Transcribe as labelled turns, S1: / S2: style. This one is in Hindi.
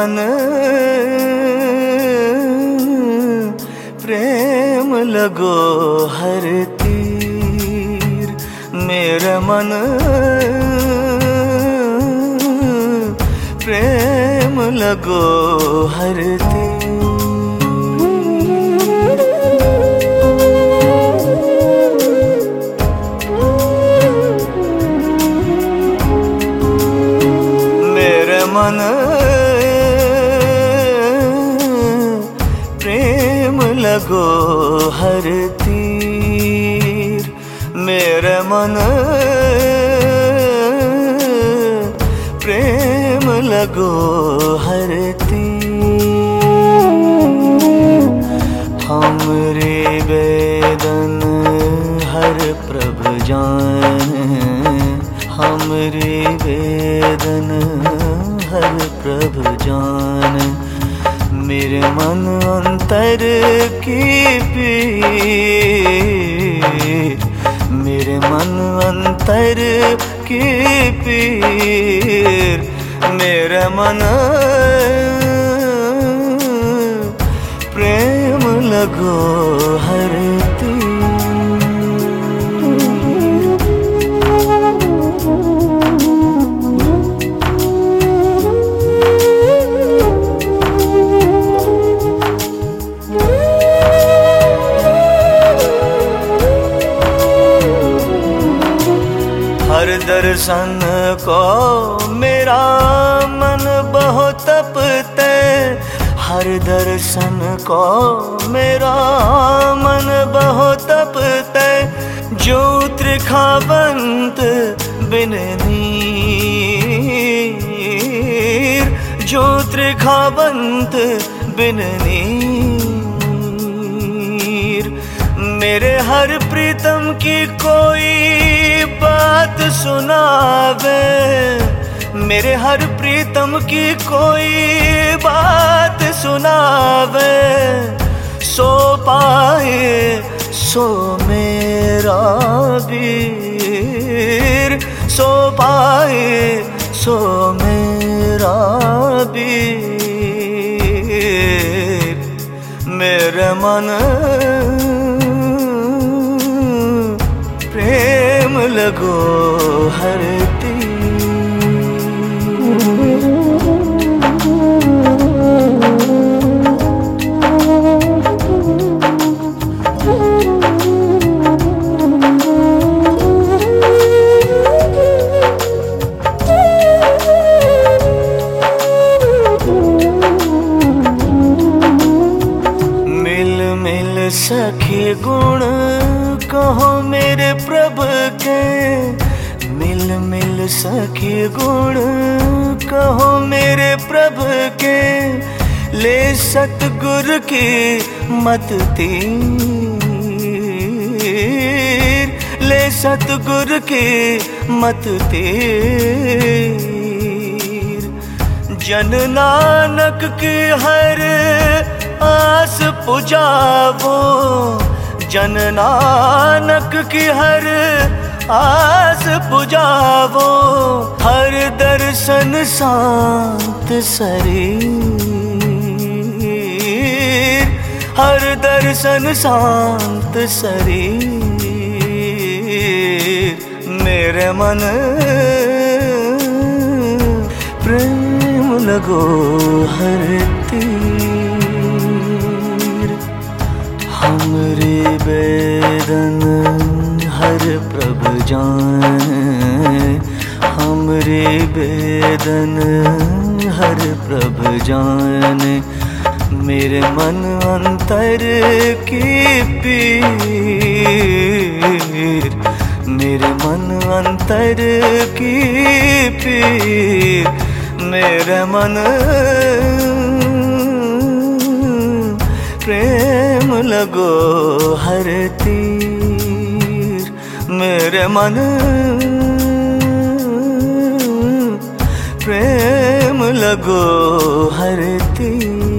S1: मन प्रेम लगो हर तीर, मेरा मन प्रेम लगो हर तीर। मेरा मन प्रेम लगो हर तीर, मेरा मन प्रेम लगो हर तीर। हमरे वेदन हर प्रभ जान, हमरे वेदन हर प्रभ जान। मेरे मन अंतर की पीर, मेरे मन अंतर की पीर। मेरा मन प्रेम लगो हर तीर। हर दर्शन को मेरा मन बहुत तपते, हर दर्शन को मेरा मन बहुत तपते। जो त्रिखावंत बिन नीर, जो त्रिखावंत बिन नीर। मेरे हर प्रीतम की कोई बात सुनावे, मेरे हर प्रीतम की कोई बात सुनावे। सो पाए सो मेरा वीर, सो पाए सो मेरा वीर। मेरा मन प्रेम लगो हर तीर। मिल मिल सखी गुण कहो मेरे प्रभु के, मिल मिल सखी गुण कहो मेरे प्रभु के। ले सतगुरु की मत तीर, ले सतगुरु की मत तीर। जन नानक की हर आस पुजावो, जन नानक की हर आस पुजावो। हर दर्शन शांत शरीर, हर दर्शन शांत शरीर। मेरे मन प्रेम लगो हर तीर। हमरे वेदन हर प्रभ जान, हमरे वेदन हर प्रभ जान। मेरे मन अंतर की पीर, मेरे मन अंतर की पीर। मेरे मन प्रेम लगो हर तीर, मेरे मन प्रेम लगो हर तीर।